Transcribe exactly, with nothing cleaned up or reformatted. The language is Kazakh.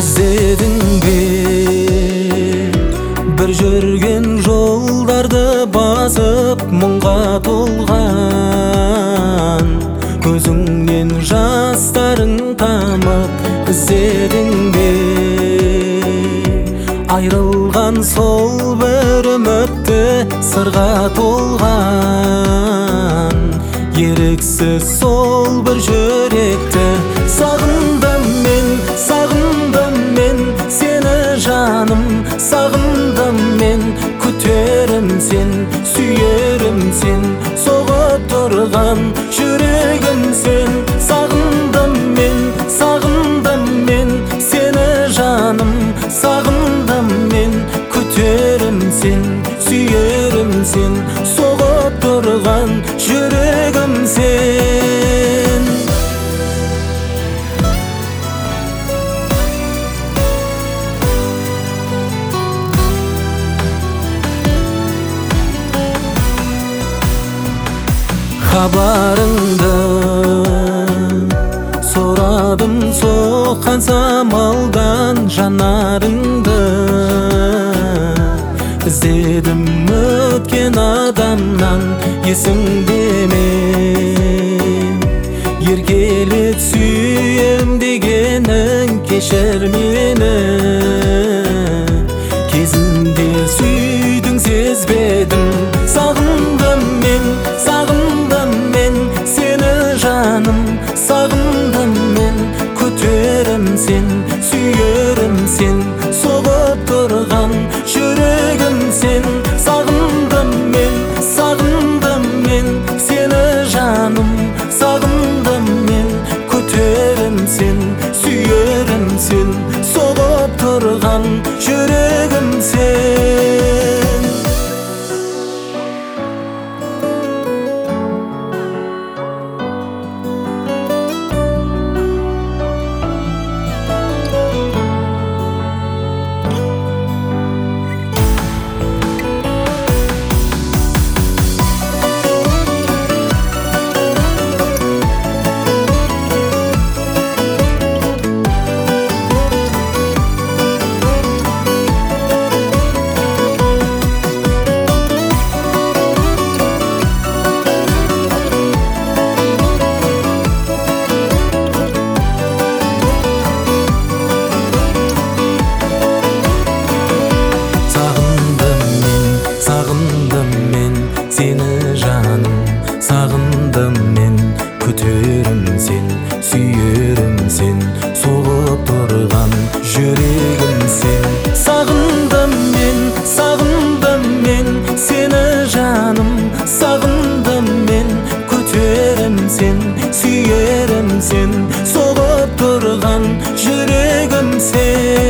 іздедің бе бір жүрген жолдарды басып мұңға толған көзіңнен жастарың тамып іздедің бе айрылған сол бір үмітті сырға толған еріксіз сол бір жүректі сағындым мен, сағындым мен сені жаным, сағындым мен күтерім сен, сүйерім сен соғып тұрған жүрегім сен сағындым мен, сағындым мен сені жаным, сағындым мен күтерім сен, сүйерім сен соғып тұрған жүрегім сен. Хабарыңды сорадым соққан самалдан жанарыңды іздедім өткен адамнан есіңде ме еркелет сүйем дегенің кешір мені кезінде сүйдің сезбедім сағындым мен, сағындым мен сені жаным, сағындым мен күтерім сен, сүйерім сен соғып тұрған жүрегім сен сағындым мен, сағындым мен сені жаным, сағындым мен күтерім сен, сүйерім сен соғып тұрған жүрегім сен. Сені жаным, сағындым мен күтерім сен, сүйерім сен соғып тұрған жүрегім сен сағындым мен, сағындым мен сені жаным, сағындым мен күтерім сен, сүйерім сен соғып тұрған жүрегім сен.